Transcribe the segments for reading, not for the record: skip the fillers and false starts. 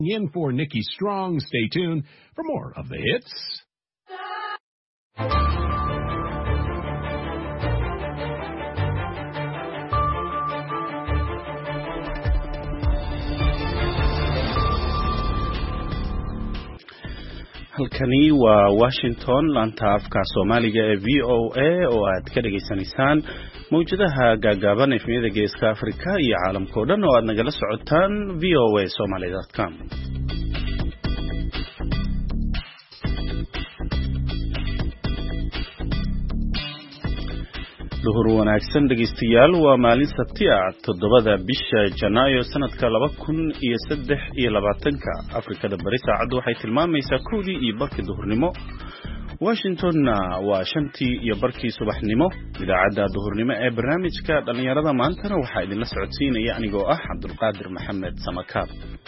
In for Nikki Strong. Stay tuned for more of the hits. halkani waa Washington laanta afka Soomaaliga ee VOA oo aad ka dhageysanaysaan mawjadaha gaagaaban ee geeska Afrika iyo caalamka oo dhan oo aad nagala socotaan voasomali.com. duhur wanaagsan dhageystayaal waa maalin Sabti ah 7 bisha Janaayo sanadka 2023 Afrikada Bari saacadu waxay tilmaamaysaa 1:00 duhurnimo Washingtonna waa 5:00 subaxnimo idaacada duhurnimo ee barnaamijka dhalinyarada maantana waxaa idin la socodsiinaya anigoo ah Cabdulqaadir Maxamed Samakaab.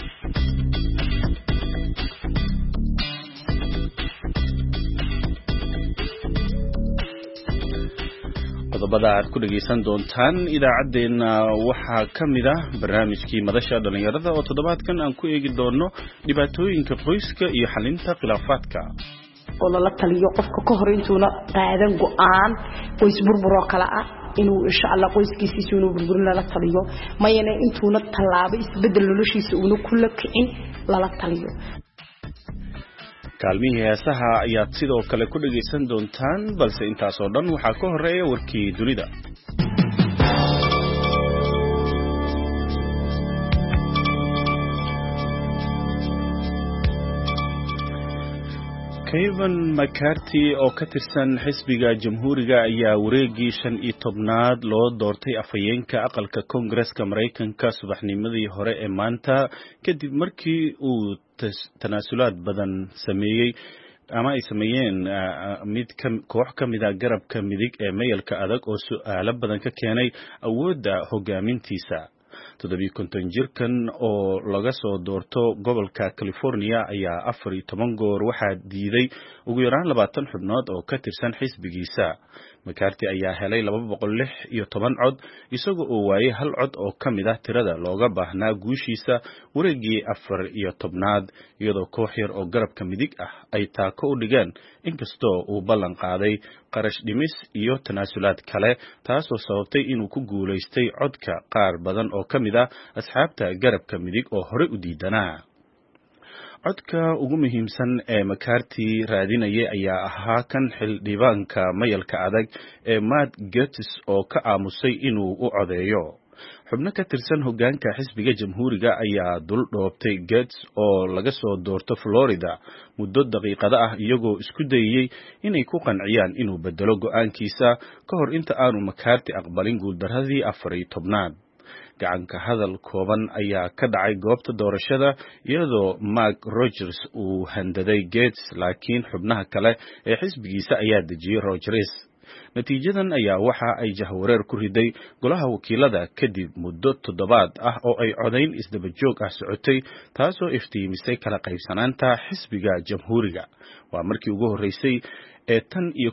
qodobada aad ku dhageysan doontaan idaacadeena waxaa kamid ah barnaamijkii madasha dhalinyarada oo toddobaadkan aan ku eegi doono dhibaatooyinka qoyska iyo xalinta khilaafaadka oo la taliyo qofka ka hor intuuna qaadan go'aan qoys burbur oo kala ah inuu insha Allah qoyskiisa inuu burburin la taliyo mayana intuuna talaabo isbedel noloshiisa uu ku la kicin la taliyo. kaalmihii heesaha ayaad sidoo kale ku dhageysan doontaan balse intaas oo dhan waxaa ka horeeya warkii dunida. Kevin McCarthy oo ka tirsan xisbiga Jamhuuriga ayaa wareegii 15aad loo doortay afhayeenka aqalka Koongareeska Mareykanka subaxnimadii hore ee maanta kadib markii uu tanaasulaad badan sameeyay ama ay sameeyeen koox ka mid ah garabka midig ee mayalka adag oo su'aalo badan ka keenay awoodda hogaamintiisa. 50 jirkan oo laga soo doorto gobolka California ayaa 14 goor waxaa diiday ugu yaraan 20 xubnood oo ka tirsan xisbigiisa. McCarthy ayaa helay 216 cod isagoo oo waayay hal cod oo kamid ah tirada looga baahnaa guushiisa wareegii 14aad iyadoo koox yar oo garabka midig ah ay taako u dhigeen inkastoo uu ballan qaaday qarash dhimis iyo tanaasulaad kale taasoo sababtay inuu ku guuleystay codka qaar badan oo kamid ah asxaabta garabka midig oo hore u diidanaa. codka ugu muhiimsan ee McCarthy raadinayay ayaa ahaa kan xildhibaanka mayalka adag ee Matt Gaetz oo ka aamusay inuu u codeeyo. xubno ka tirsan hoggaanka xisbiga Jamhuuriga ayaa dul dhoobtay Gaetz oo laga soo doorto Florida muddo daqiiqado ah iyagoo isku dayay inay ku qanciyaan inuu bedelo go'aankiisa ka hor inta aanu McCarthy aqbalin guuldaradii 14aad. gacanka hadal kooban ayaa ka dhacay goobta doorashada iyadoo Mark Rogers uu handaday Gaetz laakiin xubnaha kale ee xisbigiisa ayaa dejiyay Rogers. natiijadan ayaa waxa ay jahwareer ku riday golaha wakiilada kadib muddo 7 ah oo ay codayn isdaba joog ah socotay taasoo iftiimisay kala qaybsanaanta xisbiga Jamhuuriga. waa markii ugu horeysay ee tan iyo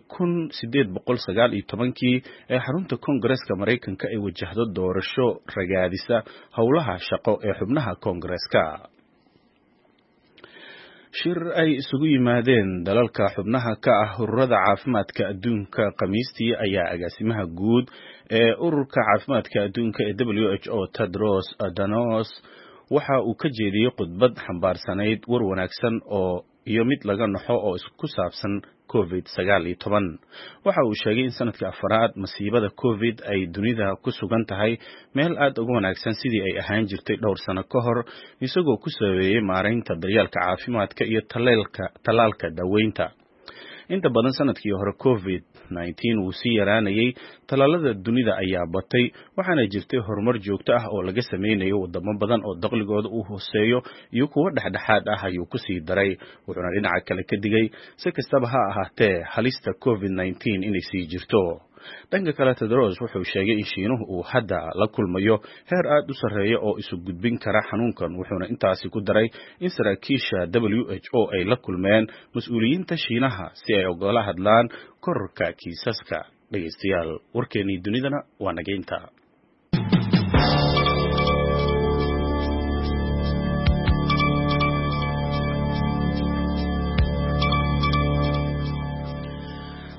1819 ee xarunta Koongareeska Mareykanka ay wajahdo doorasho ragaadisa howlaha shaqo ee xubnaha Koongareeska. shir ay isugu yimaadeen dalalka xubnaha ka ah ururada caafimaadka adduunka Khamiistii ayaa agaasimaha guud ee ururka caafimaadka adduunka ee WHO Tedros Adhanom waxa uu ka jeediyay khudbad xambaarsanayd war wanaagsan oo iyo mid laga naxo oo isku saabsan COVID-19. waxa uu sheegay in sanadka afraad masiibada COVID ay dunida ku sugan tahay meel aad ugu wanaagsan sidii ay ahaan jirtay dhowr sano ka hor isagoo ku sameeyay maareynta daryeelka caafimaadka iyo talaalka daaweynta. inta badan sanadkii hore COVID-19 uu sii yaraanayay talaalada dunida ayaa batay waxaana jirtay horumar joogto ah oo laga sameeyay wadamo badan oo dakhligooda uu hooseeyo iyo kuwa dhexdhexaad ah ayuu ku sii daray wuxuuna dhinaca kale ka digay si kastaba ha ahaatee halista COVID-19 inay sii jirto. dhanka kale Tedros wuxuu sheegay in Shiinuhu uu hadda la kulmayo heer aad u sareeya oo isu gudbin kara xanuunkan wuxuuna intaasi ku daray in saraakiisha WHO ay la kulmeen mas'uuliyiinta Shiinaha si ay uga hadlaan kororka kiisaska. dhageystayaal warkeenii dunidana waa nageynta.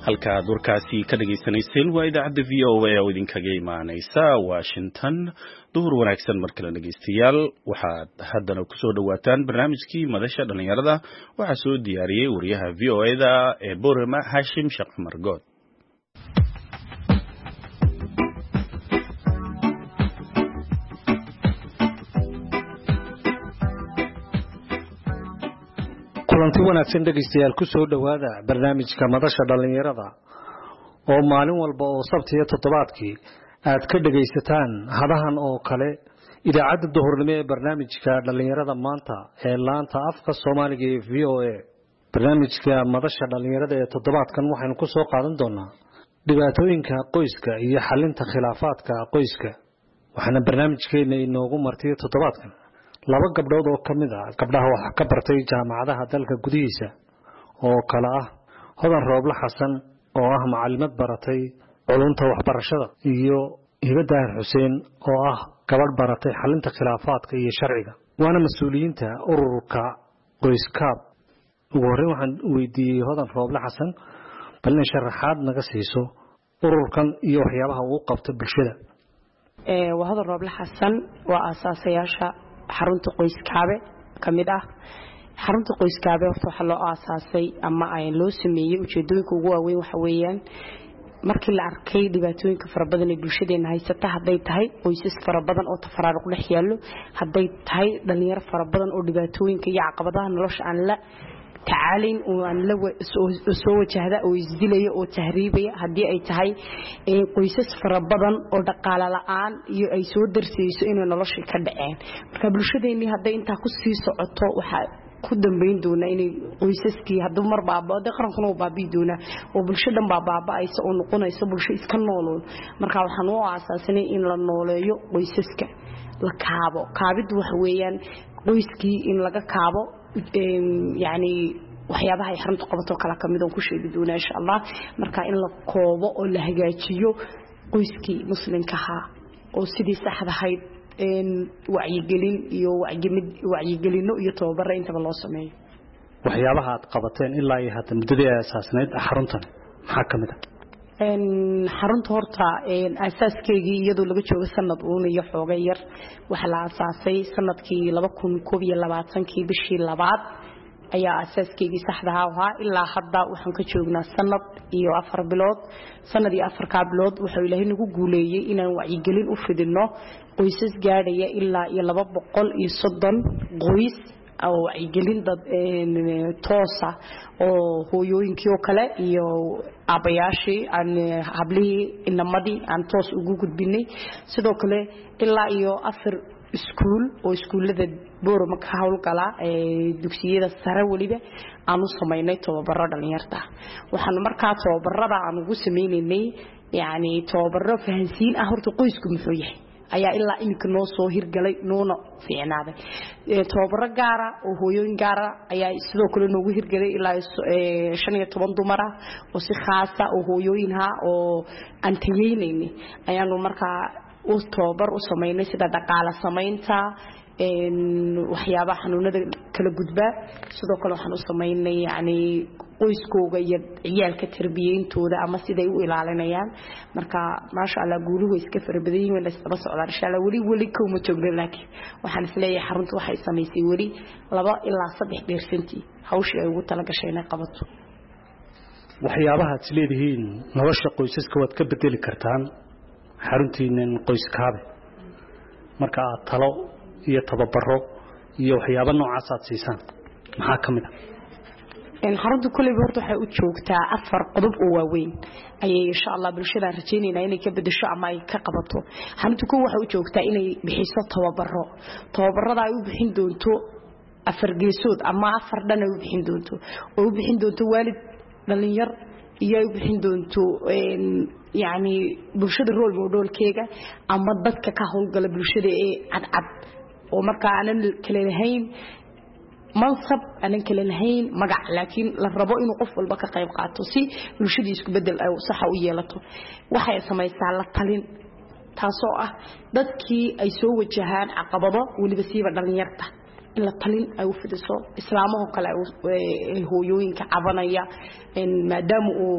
halka warkaasi ka dhageysanayseen waa idaacadda VOA oo idinkaga imaanaysa Washington. duhur wanaagsan markale dhageystayaal, waxaad haddana ku soo dhawaataan barnaamijkii madasha dhalinyarada. waxaa soo diyaariyay wariyaha VOA-da ee Boorama Hashim Sheekh Umar Good. kulanti wanaagsan dhageystayaal ku soo dhawaada barnaamijka madasha dhalinyarada oo maalin walba oo sabtiga toddobaadkii aad ka dhageysataan hadahan oo kale idaacadda duhurnimo ee barnaamijka dhalinyarada maanta ee laanta afka Soomaaliga ee VOA. barnaamijka madasha dhalinyarada ee toddobaadkan waxaynu ku soo qaadan doonaa dhibaatooyinka qoyska iyo xalinta khilaafaadka qoyska. waxaana barnaamijkeena inoogu martay toddobaadkan laba gabdhood oo kamid ah gabdhaha wax ka bartay jaamacadaha dalka gudihiisa oo kala ah Hodan Rooble Xasan oo ah macallimad baratay culumta waxbarashada iyo Hibada Xuseen oo ah gabadh baratay xalinta khilaafaadka iyo sharciga. waana mas'uuliyiinta ururka qoyskaab. ugu horreyn waxaan weydiiyay Hodan Rooble Xasan bal in sharaxaad naga siiso ururkan iyo waxyaabaha uu qabto bulshada. waa Hodan Rooble Xasan waa aasaasayasha xarunta qoyskaabe kamid ah. xarunta qoyskaabe waxa loo aasaasay ama ay loo sameeyay ujeedooyinka ugu waaweyn waxa weeyaan markii la arkay dhibaatooyinka farabadan ee bulshadeena haysata, haday tahay qoysas farabadan oo tafaraaruq dhex yaalo, haday tahay dhalinyaro farabadan oo dhibaatooyinka iyo caqabadaha nolosha aan la tacaalin oo aan la soo wajahda oo isdilaya oo tahriibaya, hadii ay tahay qoysas farabadan oo dhaqaale la'aan iyo ay soo darsayso inay nolosha ka dhaceen. marka bulshadeena haday inta ku sii socoto waxa ku dambeyn doona inay qoysaskii haduu mar baabado qarankuna uu baabii doona oo bulshadan baabaayso oo noqonayso bulsho iska nooloon. marka waxaan u aasaasnay in la nooleeyo qoysaska, la kaabo. kaabid waxa weeyaan qoyskii in laga kaabo yani waxyaabaha ay xarunta qabato kala kamid oo ku sheegi doona insha Allah. marka in la koobo oo la hagaajiyo qoyskii muslimka ah oo sidii saxda ahayd wacyigelin iyo wacyigelino iyo tababar inta loo sameeyo. waxyaabaha aad qabateen ilaa ay hadda muddadii asaasneed xaruntan maxaa kamid ah? xarunta horta asaaskeedii iyadoo laga joogo sanad uun iyo xooga yar waxa la aasaasay sanadkii 2022 bishii labaad ayaa asaaskeedii saxda ahaa. ilaa hadda waxaan ka joognaa sanad iyo 4 bilood. sanad iyo 4 bilood wuxuu Ilaahay nagu guuleeyay inaan wacyigelin u fidino qoysas gaadhaya ilaa iyo 230 qoys oo wacyigelin dad toosa oo hooyooyinkii oo kale iyo aabayaashii aan hablihii inamadii aan toos ugu gudbinay. sidoo kale ilaa iyo 4 iskuul oo iskuulada Boorama ka hawlgala dugsiyada sare waliba aanu sameeynay tababaro dhalinyarta. waxaan markaa tababarada aan ugu sameeynay yani tababaro fahansiin ah horta qoysku muxuu yahay ayaa ilaa imika noo soo hirgalay noona fiicnaaday. tababaro gaara oo hooyooyin gaara ayaa sidoo kale noogu hirgalay ilaa 15 dumar ah oo si khaas ah oo hooyooyin ha oo aan tayeynay ayaanu markaa oo tababar u sameeynay sida dhaqaale sameynta waxyaabaha xanuunada kala gudba. sidoo kale waxaan u sameeynay yani qoyskooga iyo ciyaalka tarbiyeyntooda ama siday u ilaalinayaan. marka maasha Allah guuluhu iska farbadayeen wala isba socdaan insha Allah wali kuma joogno, laakiin waxaan isleeyahay xaruntu waxay sameysay wali 2 ilaa 3 dheersantii hawsha ay ugu tala gashay inay qabato. waxyaabaha aad leedihiin nolosha qoysaska waad ka bedeli kartaan xaruntiinan qoyskaabe marka aad talo iyo tababaro iyo waxyaabo noocaas aad siisaan maxaa kamid ah? xaruntu kulli horta waxay u joogtaa 4 qodob oo waaweyn ayay insha Allah bulshada rajaynayna inay ka bedesho ama ay ka qabato. xaruntu waxay u joogtaa inay bixiso tababarada ay u bixin doonto 4 geesood ama 4 dhan ay u bixin doonto oo u bixin doonto waalid dhalinyar iyo ay u bixin doonto yani bulshada role modelkeega ama dadka ka hawlgala bulshada ee cad oo marka aanan kala lahayn mansab aanan kala lahayn magac, laakiin la rabo inuu qof walba ka qayb qaato si bulshadiisu isku bedel ay sax u yeelato. waxay sameeysaa la talin taasoo ah dadkii ay soo wajahaan caqabado waliba siiba dhalinyarta in la talin ay u fidiso islaamaha kale ay hooyooyinka cabanaya maadaama uu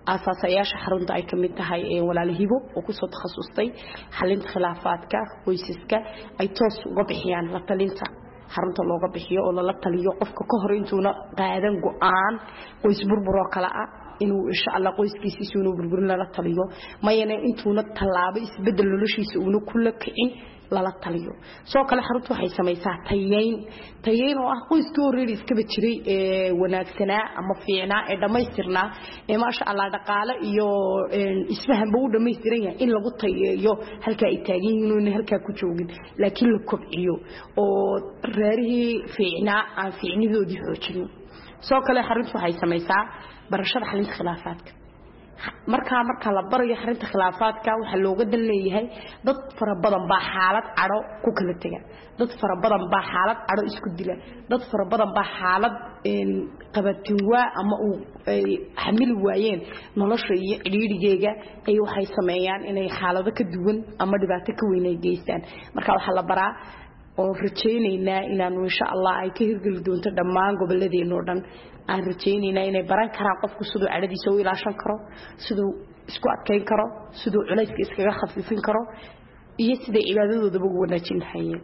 asaasayaasha xarunta ay kamid tahay walaalahibo oo ku soo takhasustay xalinta khilaafaadka qoysaska ay toos uga bixiyaan la talinta xarunta looga bixiyo oo la taliyo qofka ka hor intuuna qaadan go'aan qoys burburo kala ah inuu insha Allah qoyskiisa inuu burburin la taliyo mayana intuuna talaabo isbedel noloshiisa uu ku la kicin la taliyo soo kale xaruntu waxay samaysaa tayeyn oo ah qoyskii already iska jiray wanaagsanaa ama fiicnaa ee dhameystirnaa ee ma sha Allah dhaqaale iyo isfahan buu dhameystiran yahay in lagu tayeeyo halka ay taagan yihiin halka ku joogin laakiin la kobciyo oo reerihii fiicnaa aan fiicnidoodii xoojino soo kale xaruntu waxay samaysaa barashada xalinta khilaafaadka marka la barayo xalinta khilaafaadka waxa looga dan leeyahay dad fara badan baa xaalad cado ku kala taga dad fara badan baa xaalad cado isku dila dad fara badan baa xaalad qabatin waa ama uu xamil waayeen nolosha iyo cidhiidhigeega ay waxay sameeyaan inay xaalado ka duwan ama dhibaato ka weyn ay geystaan marka waxa la baraa oo rajaynaynaa inaanu insha Allah ay ka hirgeli doonto dhammaan gobolladeena oo dhan aan rajaynaynaa inay baran karaan qofku sidoo cadadiisa u ilaashan karo sidoo isku adkeyn karo sidoo culayska iskaga khafifin karo iyo sida cibaadadooda ugu wanaajin lahaayeen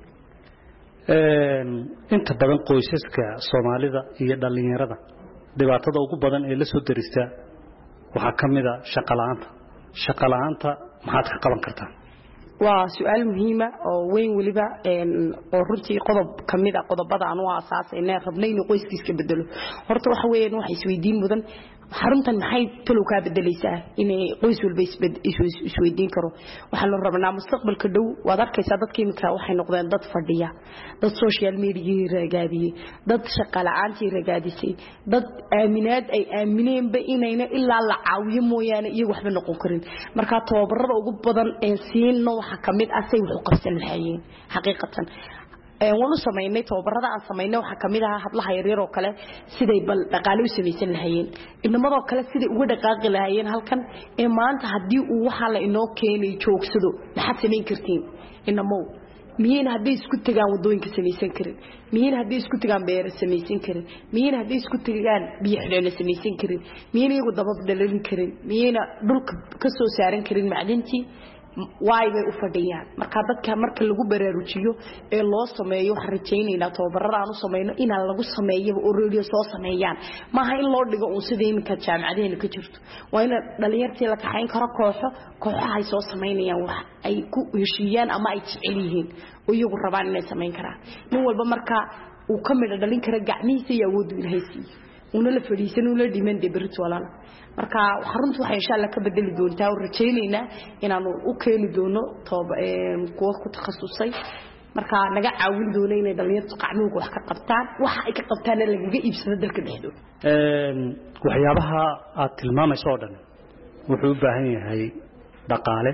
inta badan qoysaska Soomaalida iyo dhalinyarada dhibaatada ugu badan ee la soo darista waxa kamid ah shaqo la'aanta maxaad ka qaban kartaa waa su'aal muhiim ah oo weyn waliba oo runtii qodob kamid ah qodobada aan u aasaasay rabnay in qoyskiisa bedelo horta waxa weeyaan wax isweydiin mudan xaruntan maxay talo ka bedelaysaa in qoys walba isweydiin karo waxa la rabnaa mustaqbalka dhow waad arkaysaa dadka imika waxay noqdeen dad fadhiya dad social media ragaadiyay dad shaqo la'aantii ragaadisay dad aaminaad ay aamineenba inayna ilaa la caawiyo mooyaane iyagu waxba noqon karin marka tababarada ugu badan ee siino waxa kamid ah say wax u qabsan lahaayeen xaqiiqatan wanu sameeynay tababarada aan sameeynay waxa kamid ah hadlaha yaryar oo kale siday bal dhaqaale u sameeysan lahaayeen inamada kale siday uga dhaqaaqi lahaayeen halkan ee maanta hadii uu waxa la inoo keenay joogsado maxaad sameyn kartiin inamo miyeen hadii isku tagaan wadooyinka sameeysan karin miyeen hadii isku tagaan beer sameeysan karin miyeen hadii isku tagaan biyo xidheen sameeysan karin miyeen iyagu dabab dhalin karin miyeen dhulka ka soo saaran karin macdintii way u fadhiyaan marka dadka marka lagu baraarujiyo ee loo sameeyo waxa rajaynayna tababarada aan u sameeyno in lagu sameeyo oo radio soo sameeyaan maaha in loo dhigo uu sideen ka jaamacadeena ka jirto waa in dhalinyartii la kaxayn karo kooxaha ay soo sameeyaan wax ay ku heshiiyaan ama ay jecel yihiin oo iyagu rabaan inay sameyn karaan nin walba marka uu ka mid dhalin kara gacmihiisa iyo awood u leeyahay una la fadhiisan una dhiman debrito walana marka xaruntu waxay insha Allah ka bedeli doontaa oo rajaynayna inaanu u keeni doono kuwa ku takhasusay marka naga caawin doono inay dhalinyartu qacnuuga wax ka qabtaan waxa ay ka qabtaan laga iibsado dalka dhexdooda waxyaabaha aad tilmaamayso oo dhan wuxuu u baahan yahay dhaqaale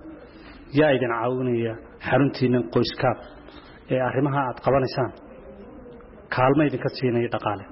yaa idin caawinaya xaruntiina qoyskaab ee arrimaha aad qabanaysaan kaalmo idinka siinaya dhaqaale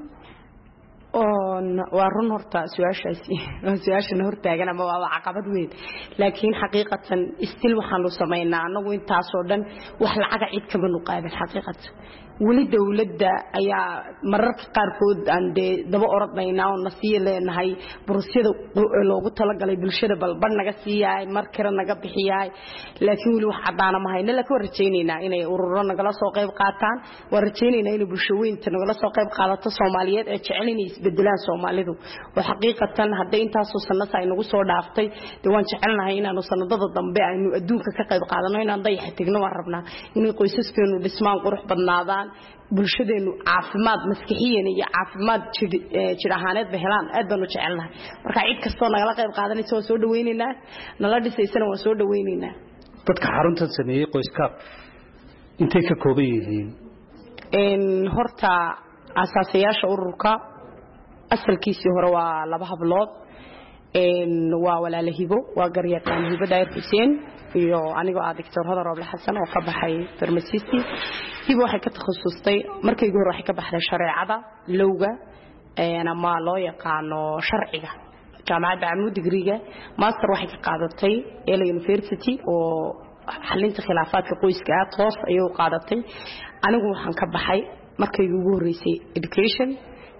waa run horta su'aashan hortaagan ama waa caqabad weyn laakiin xaqiiqatan istil waxaan u sameeynaa anagu intaas oo dhan wax lacag cid kama nuqaadan xaqiiqatan wali dawladda ayaa mararka qaar kood aan daba orodnayna oo nasiye leenahay burusyada loogu talagalay bulshada balban naga siiyay markira naga bixiyay laakiin wali wax cadaana ma hayna la ka rajaynayna inay ururo nagala soo qayb qaataan waa rajaynayna in bulshooyinka nagala soo qayb qaadato Soomaaliyeed ee jecelinay isbedelaan Soomaalidu oo xaqiiqatan hadda intaas oo sanad ay nagu soo dhaaftay waan jecelnahay inaanu sanadada dambe aynu adduunka ka qayb qaadano inaan dayax tigno waan rabnaa in qoysaskeenu dhismaan qurux badnaadaan bulshadeenu caafimaad maskaxiyan iyo caafimaad jir ahaaneed helaan aad baan u jecelnahay marka cid kastoo nagala qayb qaadanayso soo dhaweynayna nala dhisaysana waan soo dhaweynayna dadka xaruntan sameeyay qoyskaab intee ka kooban yihiin horta asaasayaasha ururka asalkiisii hore waa laba hablood waa walaalahibo waa garyaqaan hibo daayir Xuseen iyo aniga Dr. Hadar Roble Xasan oo ka baxay pharmacist hibo waxay ka takhasustay markii hore waxay ka baxday shareecada lowga ama loo yaqaano sharciga jaamacadda Amuud Digriga master waxay ka qaadatay Yale University oo xalinta khilaafaadka qoyska toos ayuu qaadatay anigu waxaan ka baxay markii ugu horeysay education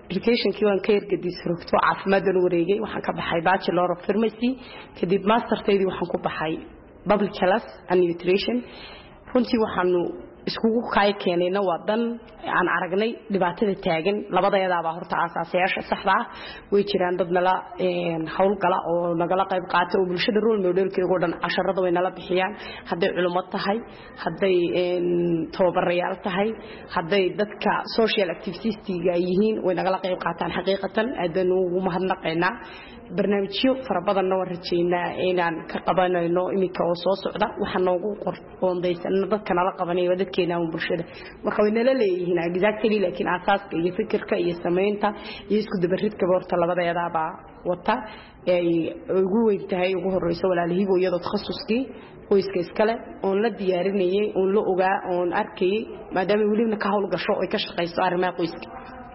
educationkii waan ka ergadis rogto caafimaadna wareegay waxaan ka baxay bachelor of pharmacy kadib masterteedii waxaan ku baxay public health and nutrition runtii waxaanu iskugu keenayna wadan aan aragnay dhibaatada taagan labadeedaba horta aasaasyaasha saxda ah way jiraan dad nala hawl gala oo nagala qayb qaata oo bulshada role modelkeedu dhan casharada way nala bixiyaan haday culumad tahay haday tababarayaal tahay haday dadka social activities-tiga yihiin way nagala qayb qaataan xaqiiqatan aadan ugu mahadnaqaynaa barnaamijyo farabadanna waan rajaynaa inaan ka qabanayno imika oo soo socda waxa noogu qoondaysan dadka nala qabanayo dadkeena oo bulshada marka way nala leeyihiin exactly laakiin asaaska iyo fikirka iyo sameynta iyo isku dabaridka horta labadeedaba wata ay ugu weyntahay ugu horeyso walaalihiibo iyadoo takhasuskii qoyska iskale oo la diyaarinayay oo la ogaa oo arkay maadaama waliba ka hawl gasho oo ka shaqeyso arrimaha qoyska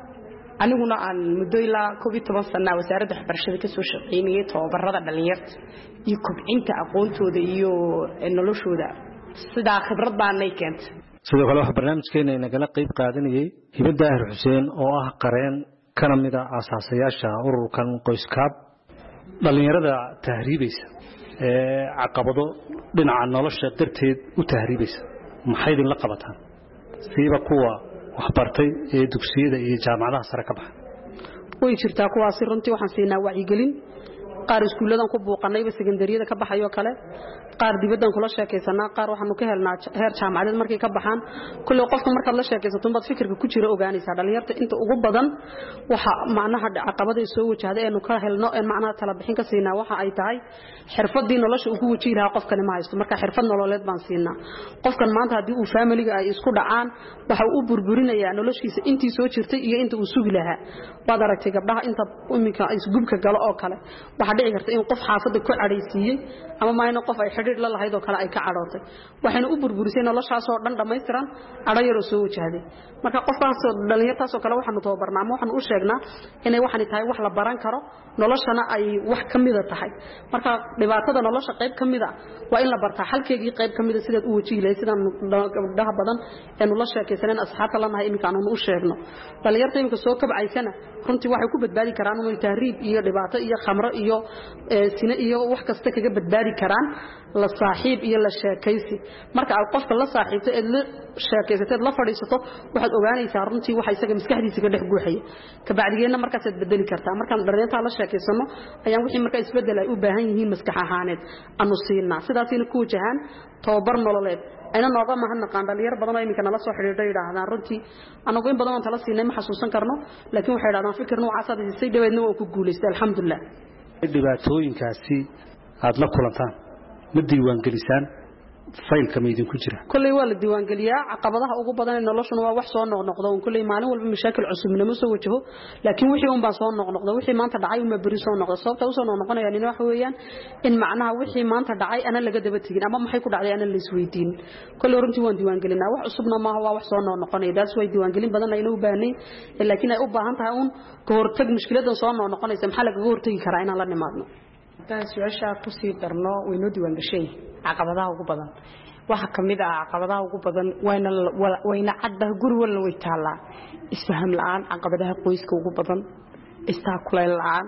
aniguna aan muddo ilaa 12 sano wasaaradda waxbarashada ka soo shaqeynayay tababarada dhalinyarta iyo kobcinta aqoontooda iyo noloshooda sida khibrad baan ay keentay sidoo kale waxa barnaamijkeena nagala qayb qaadanayay Hiba Daahir Xuseen oo ah qareen kana mid ah asaasayaasha ururkan qoyskaab dhalinyarada tahriibaysa caqabado dhinaca nolosha darteed u tahriibaysa maxay idin la qabataan siiba kuwa waxbartay ee dugsiyada iyo jaamacadaha sare ka baxay way jirtaa kuwaas runtii waxaan siinaa wacyigelin qaar iskuuladan ku buuqanayba secondariyada ka baxayo kale qaar dibadan kula sheekaysanaa qaar waxaanu ka helnaa heer jaamacadeed markay ka baxaan kullu qofka marka la sheekaysato bad fikirka ku jira ogaanaysa dhalinyarta inta ugu badan waxa macnaha caqabada soo wajahday ee ka helno ee macnaha tala bixin ka siinaa waxa ay tahay xirfadii nolosha ugu wajiilaha qofkan ma haysto marka xirfad nololeed baan siinaa qofkan maanta hadii uu family-ga ay isku dhacaan waxa uu burburinayaa noloshiisa intii soo jirtay iyo inta uu sugi lahaa baad aragtay gabdhaha inta umminka ay isgubka galo oo kale waxa dhici karta in qof xaafada ku cadhaysiiyay ama maayna qof ay xiriir la lahayd oo kale ay ka cadhootay waxayna u burburisay noloshaas oo dhan dhameystiran cadho yar oo soo wajahday marka qofkaas dhalinyartaas oo kale waxaanu tababarnaa waxaanu u sheegnaa inay waxani tahay wax la baran karo noloshana ay wax kamida tahay marka dhibaatada nolosha qayb kamida waa in la bartaa halkeegii qayb kamida sida uu wajiilay sida gabdhaha badan ee la sheekaysaneen asxaabta lanahay imika aanu u sheegno dhalinyarta imika soo kabcaysana runtii waxay ku badbaadi karaan inay tahriib iyo dhibaato iyo khamro iyo sina iyo wax kasta kaga badbaadi karaan la saaxiib iyo la sheekaysi marka aad qofka la saaxiibto ee la sheekaysateed la fadhiisato waxaad ogaanaysaa runtii waxa isaga maskaxdiisa ka dhex guuxaya ka bacdigeena markaas aad bedeli kartaa markaan dhareenta la sheekaysano ayaan wixii markaa isbedel ay u baahan yihiin maskax ahaaneed aanu siinaa sidaasina ku wajahan tababar nololeed ayna nooga mahadnaqaan dhalinyar badan oo imika nala soo xiriiray yiraahdaan runtii anagu in badan aan tala siinay ma xasuusan karno laakiin waxay yiraahdaan fikir noocaas ah si dhaweedna oo ku guuleystay alxamdulillah dhibaatooyinkaasi aad la kulantaan ma diiwaan gelisaan faylka ma idin ku jira kulay waa la diiwaan geliyaa caqabadaha ugu badan ee noloshuna waa wax soo noqnoqdo oo kulay maalin walba mashaakil cusub ma soo wajaho laakiin wixii un baa soo noqnoqdo wixii maanta dhacay uma bari soo noqdo sababta uu soo noqnoqonaya in wax weeyaan in macnaha wixii maanta dhacay ana laga daba tagin ama maxay ku dhacday ana la isweydiin kulay runtii waan diiwaan gelinaa wax cusubna ma waa wax soo noqnoqonaya daas way diiwaan gelin badan ayna u baahnay laakiin ay u baahan tahay un ka hortag mushkiladan soo noqnoqonaysa maxaa laga hortagi karaa in la nimaadno su'aasha ku sii darno waynu diiwaan gashay caqabadaha ugu badan waxa kamid ah caqabadaha ugu badan wayna cadda guri walna way taala isfaham la'aan caqabadaha qoyska ugu badan istaakulay la'aan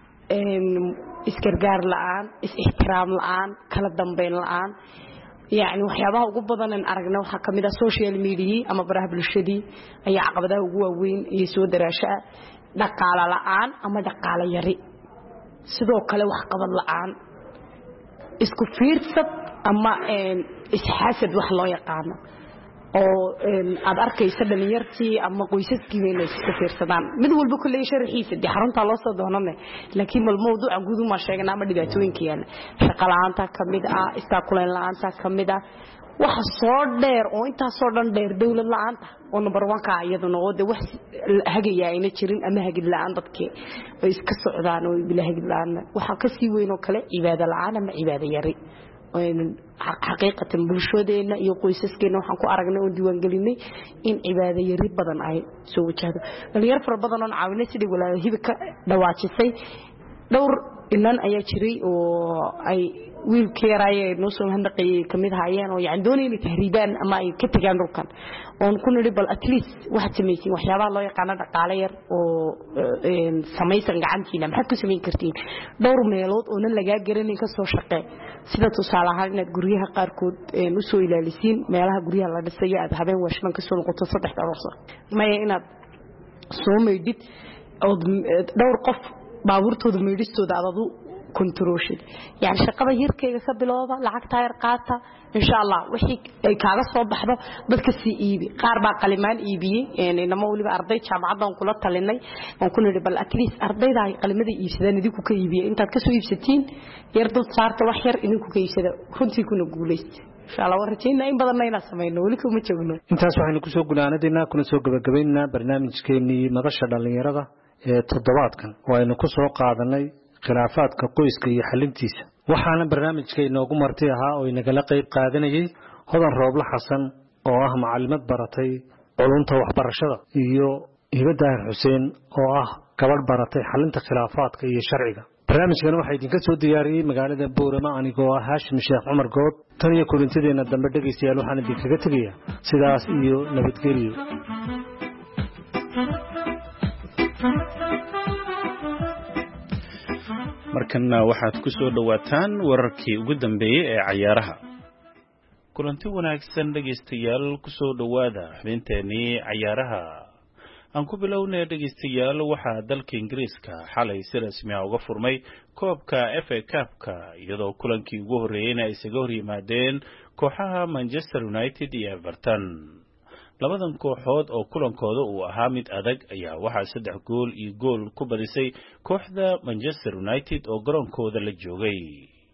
isgargaar la'aan is-ixtiraam la'aan kala dambeyn la'aan يعني waxyaabaha ugu badan aan aragna waxa kamid ah social media ama baraha bulshadii ayaa caqabadaha ugu waaweyn ee soo daraasha dhaqaale la'aan ama dhaqaale yari sidoo kale wax qabad la'aan isku fiirsad ama isxaasad wax loo yaqaan oo aad arkaysa dhalinyartii ama qoysaskii inay isku fiirsadaan mid walba kulay sharxiisa di xarunta loo soo doonane laakiin mal mowduuca guud uma sheegna ama dhibaatooyinka yaala shaqo la'aanta kamid ah istaakuleen la'aanta kamid ah waxa soo dheer oo inta soo dhan dheer dawlad la'aanta oo number 1 ka iyaduna oo de wax hagaya ayna jirin ama hagid la'aan dadkii ay iska socdaan oo bila hagid la'aan waxa ka sii weyn oo kale cibaado la'aan ama cibaado yari xaqiiqatan bulshadeena iyo qoysaskeena waxaan ku aragnay oo diiwaan gelinay in cibaado yari badan ay soo wajahdo dhalinyar fara badan oo caawinay sidii walaalahii ka dhawaajisay dhowr inan ayaa jiray oo ay wiilkeeraayay noo soo handaqay kamid haayeen oo yaan doonayay tahriibaan ama ay ka tagaan dhulkan oo ku niri bal at least waxa sameeyay waxyaabaha loo yaqaan dhaqaale yar oo samaysan gacantiina maxaad ku sameyn kartiin dhowr meelood oo nan laga garanay ka soo shaqeey sida tusaale ahaan inaad guryaha qaarkood u soo ilaalisiin meelaha guryaha la dhisay aad habeen washman ka soo noqoto 3 daroosar maya inaad soo meedid oo dhowr qof baabuurtooda meedistooda adadu كنتروشد يعني شقبة هيركي كبلوبة لعك تاير قاطة إن شاء الله وحي كاغا صوب بحضو بدك السي إيبي قاربا قلمان إيبي يعني نما ولي بأرضي شامعادنا ونقولات تليني ونكون ربال أتليس أرضي داي قلمدي إيبسدان ديكو كيبي انت كسو إيبستين يردو تصارت وحير إنكو كيبسدا كنتي كونو قوليست إن شاء الله ورجينا إن بدنا ينا سمينا ولكم متشغلون intaas waxaynu ku soo gunaanadina kuna soo gabagabeynaa barnaamijkeenii madasha dhalinyarada ee toddobaadkan oo aynu ku soo qaadanay khilaafaadka qoyska iyo xalintiisa waxaana barnaamijka inoogu marti ahaa oo inagala qayb qaadanayay Hodan Rooble Xasan oo ah macallimad baratay culumta waxbarashada iyo Hibadaar Xuseen oo ah gabadh baratay xalinta khilaafaadka iyo sharciga barnaamijkan waxa idinka soo diyaariyay magaalada Boorama anigoo ah Haashim Sheekh Cumar Good tan iyo kulantideena dambe dhageystayaal waxaan idinkaga tagayaa sidaas iyo nabadgelyo markana waxaad ku soo dhawaataan wararkii ugu dambeeyay ee ciyaaraha kulanti wanaagsan dhageystayaal ku soo dhawaada xubinteeni ciyaaraha aan ku bilownay dhageystayaal waxa dalka Ingiriiska xalay si rasmi ah uga furmay koobka FA Cup-ka iyadoo kulankii ugu horeeyay ay isaga hor yimaadeen kooxaha Manchester United iyo Everton labadan kooxood oo kulankooda uu ahaa mid adag ayaa waxa 3 gool iyo gool ku badisay kooxda Manchester United oo garoonkooda la joogay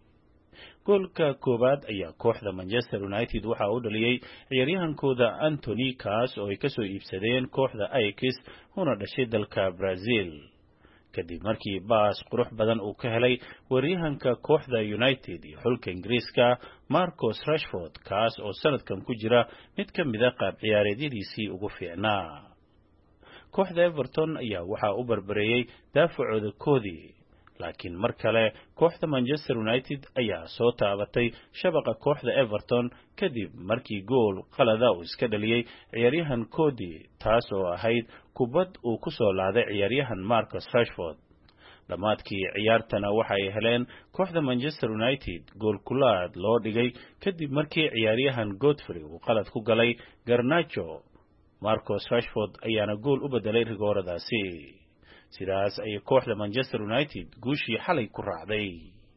goolka koobaad ayaa kooxda Manchester United waxa uu dhaliyay ciyaaryahankooda Anthony Kaas oo ay ka soo iibsadeen kooxda Ajax una dhashay dalka Brazil kadib markii baas qurux badan uu ka helay waryahanka kooxda United iyo xulka Ingiriiska Marcus Rashford kaas oo sanadkan ku jira mid ka mid ah qaab ciyaareedyadiisii ugu fiicnaa kooxda Everton ayaa waxa uu barbareeyay daafacooda koodii laakiin mar kale kooxda Manchester United ayaa soo taabatay shabaqa kooxda Everton kadib markii gool qalada uu iska dhaliyay ciyaaryahan koodii taas oo ahayd kubad uu ku soo laaday ciyaaryahan Marcus Rashford dhamaadkii ciyaartana waxay heleen kooxda Manchester United gool kulaad loo dhigay kadib markii ciyaaryahan Godfrey uu qalad ku galay Garnacho Marcus Rashford ayaana gool u bedelay rigooradaasi sidaas ay kooxda Manchester United guushii xalay ku raacday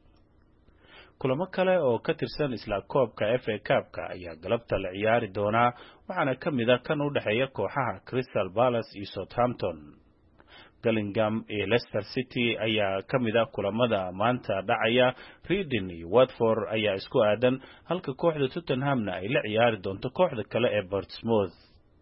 kulamo kale oo ka tirsan isla koobka FA Cup-ka ayaa galabta la ciyaari doona waxaana kamid ah kan u dhaxeeya kooxaha Crystal Palace iyo Southampton Gillingham iyo Leicester City ayaa kamid ah kulamada maanta dhacaya Reading iyo Watford ayaa isku aadan halka kooxda Tottenhamna ay la ciyaari doonto kooxda kale ee Portsmouth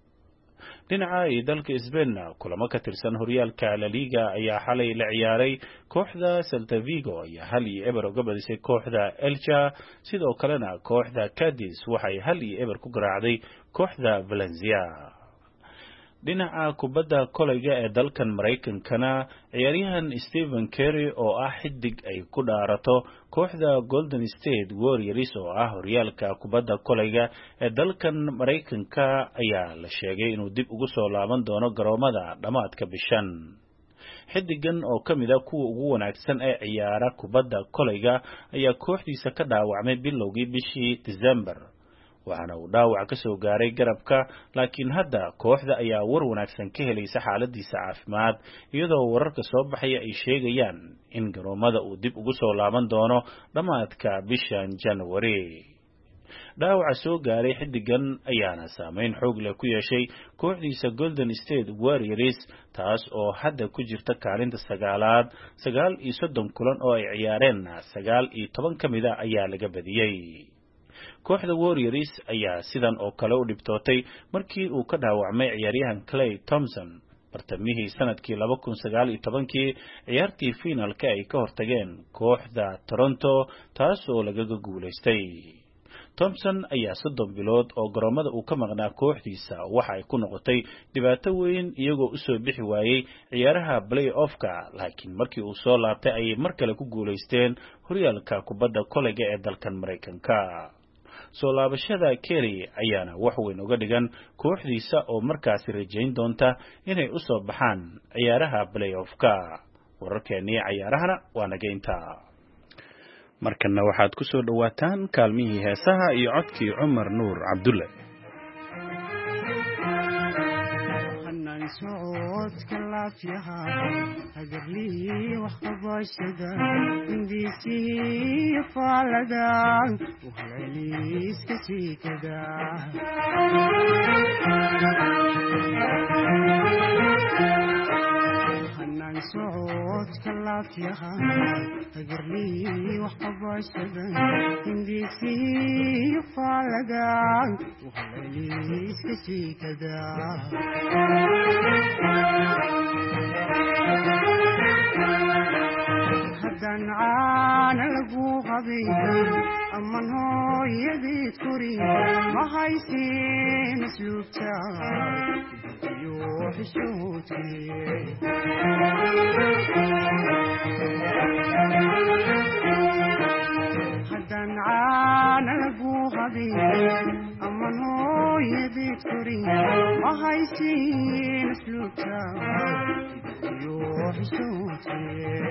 dhinaca dalka Spain kulamo ka tirsan horyaalka La Liga ayaa xalay la ciyaaray kooxda Celta Vigo ayaa 1-0 uga badisay kooxda Elche sidoo kalena kooxda Cadiz waxay 1-0 ku garaacday kooxda Valencia dhinaca kubadda kolayga ee dalkan Mareykankana ciyaaryahan Stephen Curry oo ah xidig ay ku dhaarato kooxda Golden State Warriors oo ah horyaalka kubadda kolayga ee dalkan Mareykanka ayaa la sheegay inuu dib ugu soo laaban doono garoomada dhamaadka bishan xidigan oo kamid ah kuwa ugu wanaagsan ee ciyaara kubadda kolayga ayaa kooxdiisa ka dhaawacmay bilowgii bishii December waxaana uu dhaawac ka soo gaaray garabka laakiin hadda kooxda ayaa war wanaagsan ka helaysa xaaladiisa caafimaad iyadoo wararka soo baxaya ay sheegayaan in garoomada uu dib ugu soo laaban doono dhamaadka bishan January dhaawaca soo gaaray xidigan ayaana saameyn xoog leh ku yeeshay kooxdiisa Golden State Warriors taas oo hadda ku jirta kaalinta 9aad 39 kulan oo ay ciyaareen 19 kamid ah ayaa laga badiyay kooxda Warriors ayaa sidan oo kale u dhibtootay markii uu ka dhaawacmay ciyaaryahan Klay Thompson bartamihii sanadkii 2019 ciyaartii finalka ay ka hortageen kooxda Toronto taas oo laga guuleystay Thompson ayaa 30 bilood oo garoomada uu ka maqnaa kooxdiisa waxa ay ku noqotay dhibaato weyn iyagoo u soo bixi waayay ciyaaraha play-off-ka laakiin markii uu soo laabtay ay mar kale ku guuleysteen horyaalka kubadda koleyga ee dalkan Mareykanka. soo laabashada Kelly ayaana wax weyn uga dhigan kooxdiisa oo markaasi rajayn doonta inay u soo baxaan ciyaaraha play-off-ka. wararkeennii ciyaarahana waa nageynta. markana waxaad ku soo dhawaataan kaalmihii heesaha iyo codkii Cumar Nuur Cabdulle. صوتك لافيها هدر لي وخباشدا انديسي فالدان وهليس كسيكدا حنان صوتك لافيها هدر لي وخباشدا انديسي فالدان وهليس كسيكدا هدان عانا لقو غبيدا أمن هو يديد كوري ما هايسين سلوكتا يوح الشوتي هدان عانا لقو غبيدا أمن هو يديد كوري ما هايسين سلوكتا يوح الشوتي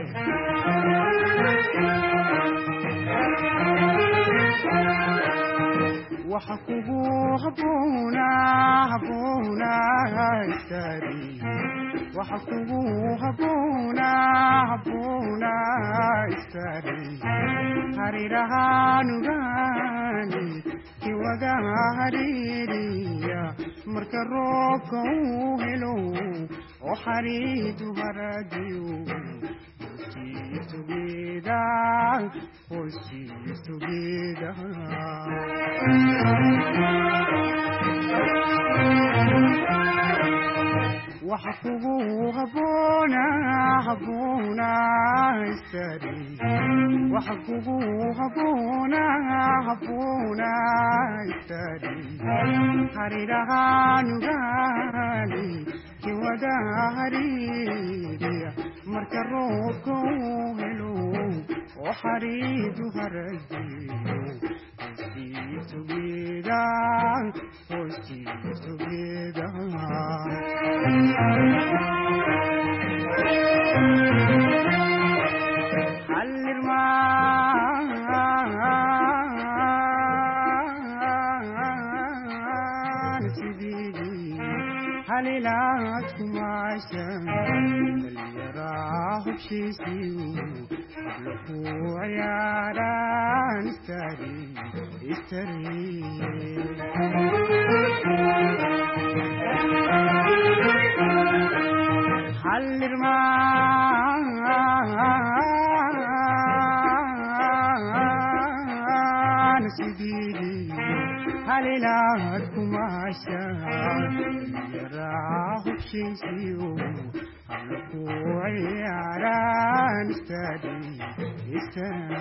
وحكوه هبونا هبونا استري وحكوه هبونا هبونا استري هريرها نغاني كي وغا هريريا مركروك وهلو وحريد هرديو وحكوه هبونا هبونا استري وحكوه هبونا هبونا استري حريرها نغاني كي ودا هريريا مركروك وهلو وحريد هرديو وشيت بيدا حلر ما نسيدي حليلاتكم عشان اللي راح بشيسيو قبلكوا عياران استري استري حلر ما نسيدي حليلاتكم عشان يراح بشيسيو قبلكوا عياران استري استري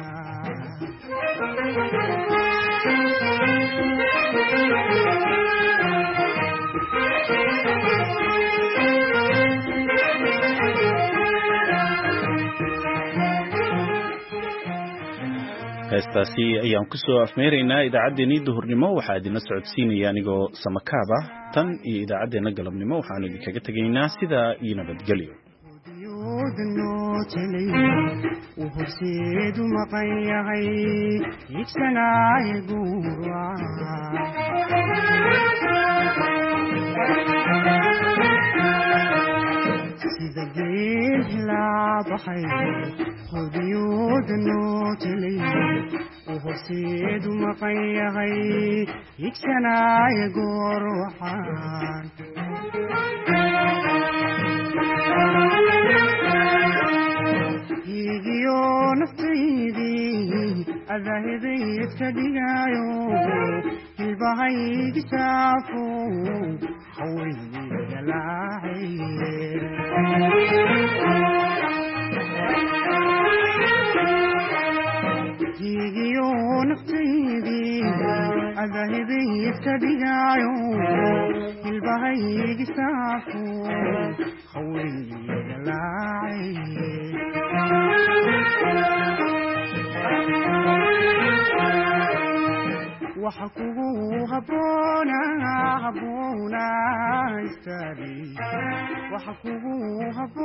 heestaasi ayaan ku soo afmeeraynaa idaacaddeenii duhurnimo waxaa idinla socodsiinaya anigoo samakaaba tan iyo idaacaddeenna galabnimo waxaanu idinkaga tegaynaa sidaa iyo nabadgelyo وهرسيد مقيعي يكسنا يقورا سيدا قيل لا بحي خذيود النوتلي وهرسيد مقيعي يكسنا يقورا يجيو نفتيدي أذهبي يتكديايو البهاي كتافو حويني جلاعي يجيو نفتيدي iskadigayo ilbahaygi saafo haweeneyda laacay waxa kugu habboona istaadi waxa kugu habboona